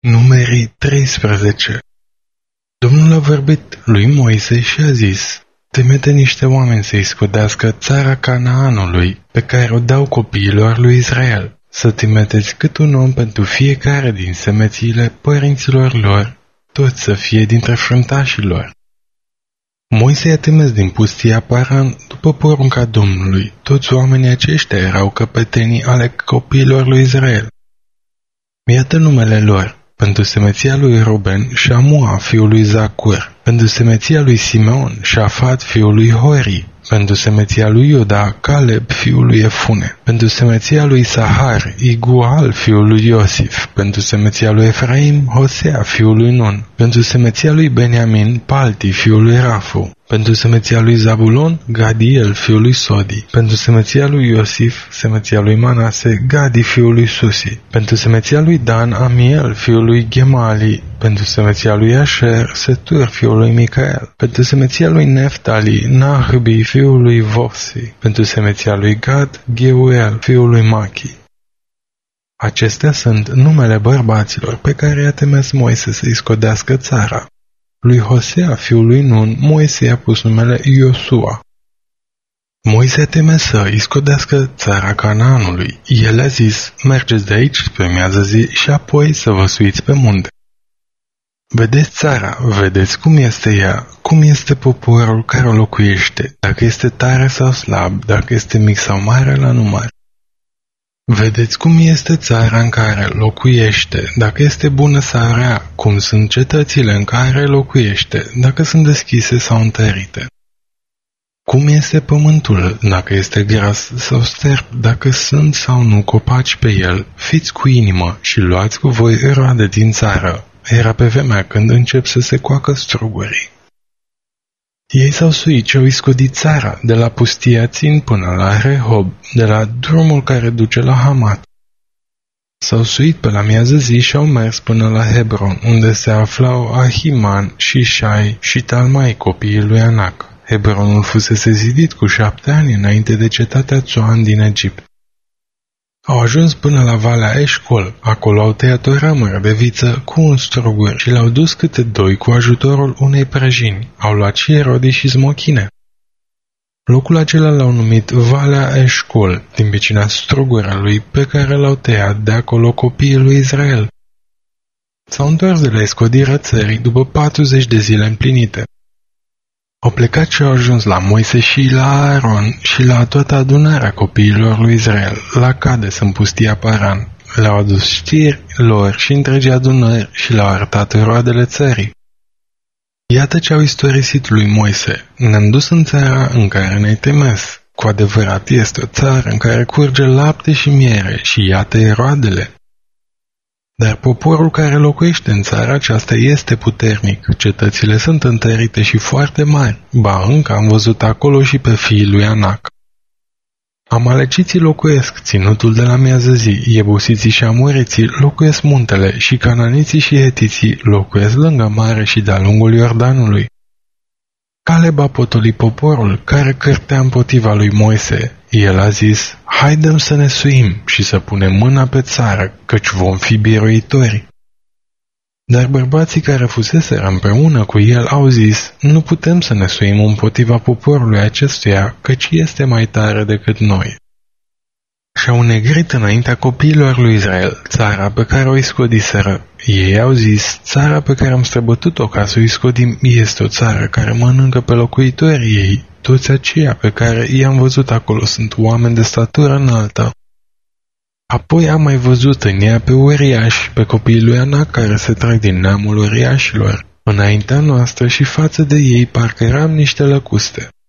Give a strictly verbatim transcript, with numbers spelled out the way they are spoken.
Numerii treisprezece. Domnul a vorbit lui Moise și a zis: Trimite niște oameni să-i scodească țara Canaanului, pe care o dau copiilor lui Israel, să trimiteți cât un om pentru fiecare din semețiile părinților lor, toți să fie dintre fruntașii lor. Moise i-a trimis din pustia Paran după porunca Domnului. Toți oamenii aceștia erau căpetenii ale copiilor lui Israel. Iată numele lor: pentru semeția lui Ruben, Șamua, fiul lui Zacur; pentru semeția lui Simeon, Șafat, fiul lui Hori; pentru semeția lui Iuda, Caleb, fiul lui Efune; pentru semeția lui Sahar, Igual, fiul lui Iosif; pentru semeția lui Efraim, Hosea, fiul lui Nun; pentru semeția lui Beniamin, Palti, fiul lui Rafu; pentru semeția lui Zabulon, Gadiel, fiul lui Sodi; pentru semeția lui Iosif, semeția lui Manase, Gadi, fiul lui Susi; pentru semeția lui Dan, Amiel, fiul lui Gemali; pentru semeția lui Asher, Setur, fiul lui Micael; pentru semeția lui Neftali, Nahbi, fiul lui Vosi; pentru semeția lui Gad, Geuel, fiul lui Machi. Acestea sunt numele bărbaților pe care i-a trimis Moise să-i scodească țara. Lui Hosea, fiul lui Nun, Moise i-a pus numele Iosua. Moise a trimis să îi scodească țara Canaanului. El a zis: mergeți de aici spre miază zi și apoi să vă suiți pe munte. Vedeți țara, vedeți cum este ea, cum este poporul care o locuiește, dacă este tare sau slab, dacă este mic sau mare la număr. Vedeți cum este țara în care locuiește, dacă este bună sau rea, cum sunt cetățile în care locuiește, dacă sunt deschise sau întărite. Cum este pământul, dacă este gras sau sterp, dacă sunt sau nu copaci pe el. Fiți cu inimă și luați cu voi roade din țară. Era pe vremea când încep să se coacă strugurii. Ei s-au suit și au iscodit țara, de la pustia Țin până la Rehob, de la drumul care duce la Hamat. S-au suit pe la miază zi și au mers până la Hebron, unde se aflau Ahiman, Shishai și Talmai, copiii lui Anac. Hebronul fusese zidit cu șapte ani înainte de cetatea Țoan din Egipt. Au ajuns până la Valea Eșcol. Acolo au tăiat o ramură de viță cu un strugur și le-au dus câte doi cu ajutorul unei prăjini. Au luat și erodii și smochine. Locul acela l-au numit Valea Eșcol, din pricina strugurului pe care l-au tăiat de acolo copiii lui Israel. S-au întors de la iscodirea țării după patruzeci de zile împlinite. Au plecat și au ajuns la Moise și la Aaron și la toată adunarea copiilor lui Israel, la Cades în pustia Paran. Le-au adus știri lor și întregi adunări și le-au arătat roadele țării. Iată ce au istorisit lui Moise: ne-am dus în țara în care ne-ai trimis. Cu adevărat este o țară în care curge lapte și miere și iată roadele. Dar poporul care locuiește în țara aceasta este puternic, cetățile sunt întărite și foarte mari, ba încă am văzut acolo și pe fiii lui Anac. Amaleciții locuiesc ținutul de la miază zi, iebusiții și amoriții locuiesc muntele și cananiții și hetiții locuiesc lângă mare și de-a lungul Iordanului. Caleb a potolit poporul care cârtea împotriva lui Moise. El a zis: haidem să ne suim și să punem mâna pe țară, căci vom fi biruitori. Dar bărbații care fuseseră împreună cu el au zis: nu putem să ne suim împotriva poporului acestuia, căci este mai tare decât noi. Și-au negrit înaintea copiilor lui Israel țara pe care o iscodiseră. Ei au zis: țara pe care am străbătut-o ca să o iscodim este o țară care mănâncă pe locuitorii ei. Toți aceia pe care i-am văzut acolo sunt oameni de statură înaltă. Apoi am mai văzut în ea pe uriași, pe copiii lui Anac care se trag din neamul uriașilor. Înaintea noastră și față de ei parcă eram niște lăcuste.